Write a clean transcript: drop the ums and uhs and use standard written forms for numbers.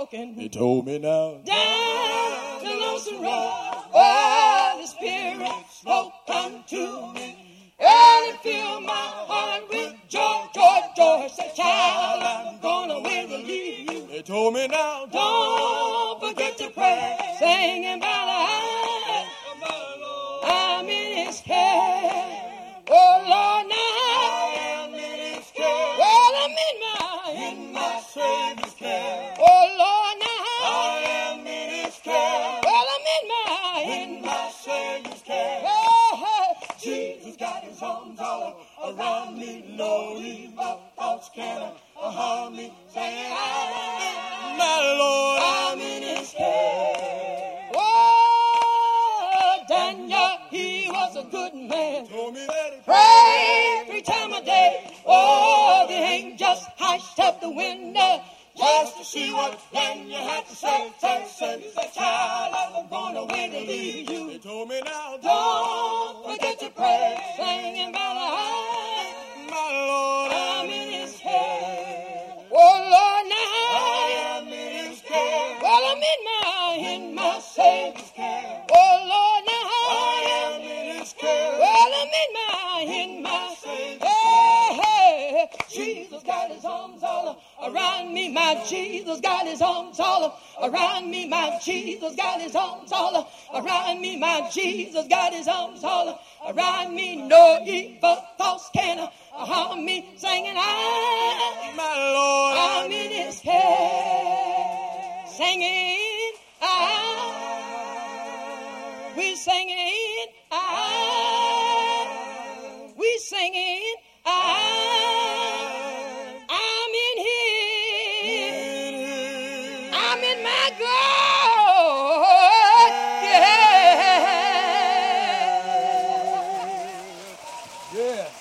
walking. He told me now. Down the lonesome road. Oh, the Spirit spoke unto me. And it filled my heart with joy, joy, joy. Said, child, I'm gonna win the lead. He told me now. Don't forget to pray. Singing by the eye. I'm in his care. Oh, Lord, now I am in his care. well, I'm in my Savior's care. oh, Lord, now I am in his care. well, I'm in My Savior's care. oh, Jesus got his arms all around me. No evil thoughts can harm me. Saying, my Lord, I'm in his care. Oh, Daniel, he was a good man. told me that he Pray 3 times a day. Oh, the angels hushed up the window just to see what then you had to say. Say, child, I'm gonna win and lead you. He told me now. Don't forget to pray, singing by the eye. My Lord, I'm in his care. Oh, Lord, now I am in his care. well, I'm in my Savior's care. Oh, Lord, now I am in his care. well, I'm in my Savior's care. Hey, Jesus got his arms all around me. My Jesus got his arms all around me. My Jesus got his arms all around me. My Jesus got his arms all around me. No evil thoughts can harm me. Singing, My Lord, I'm in his care. Singing, we singing, we singing, I'm in his, I'm in my God, yeah. yeah.